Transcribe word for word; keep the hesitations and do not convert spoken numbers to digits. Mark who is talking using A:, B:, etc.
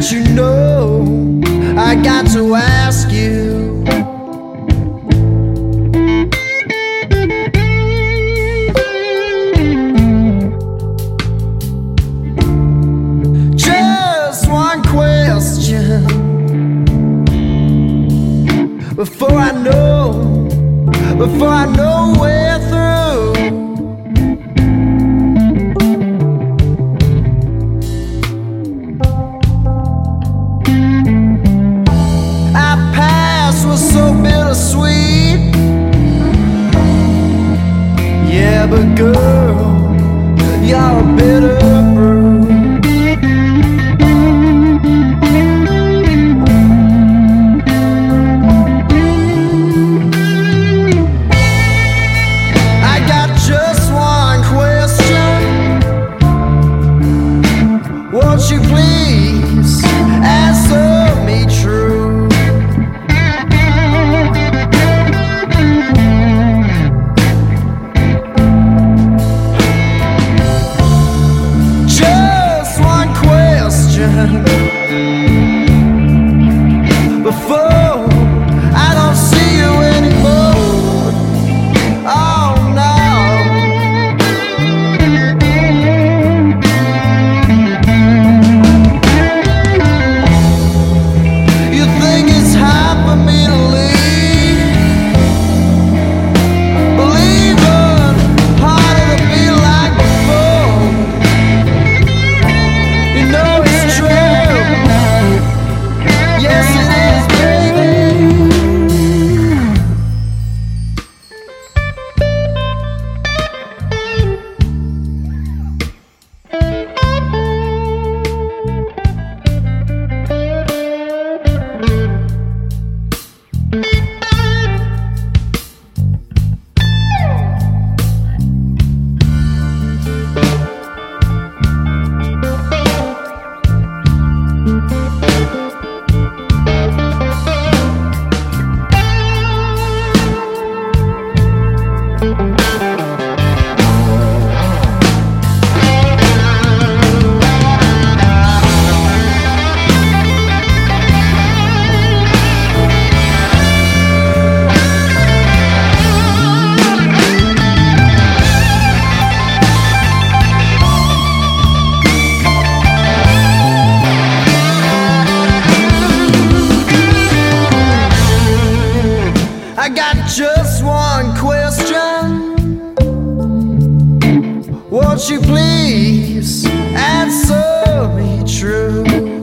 A: that you know I got to ask you. Just one question before I know, before I know we're through. So bittersweet, yeah, but girl, you're a bitter brew. I got just one question. Won't you please answer me true? Before I don't see you anymore. Oh no. You think it's hard for me to leave? Believe it, harder to be like before. You know it's true. Yes, it is, baby. I got just one question. Won't you please answer me true?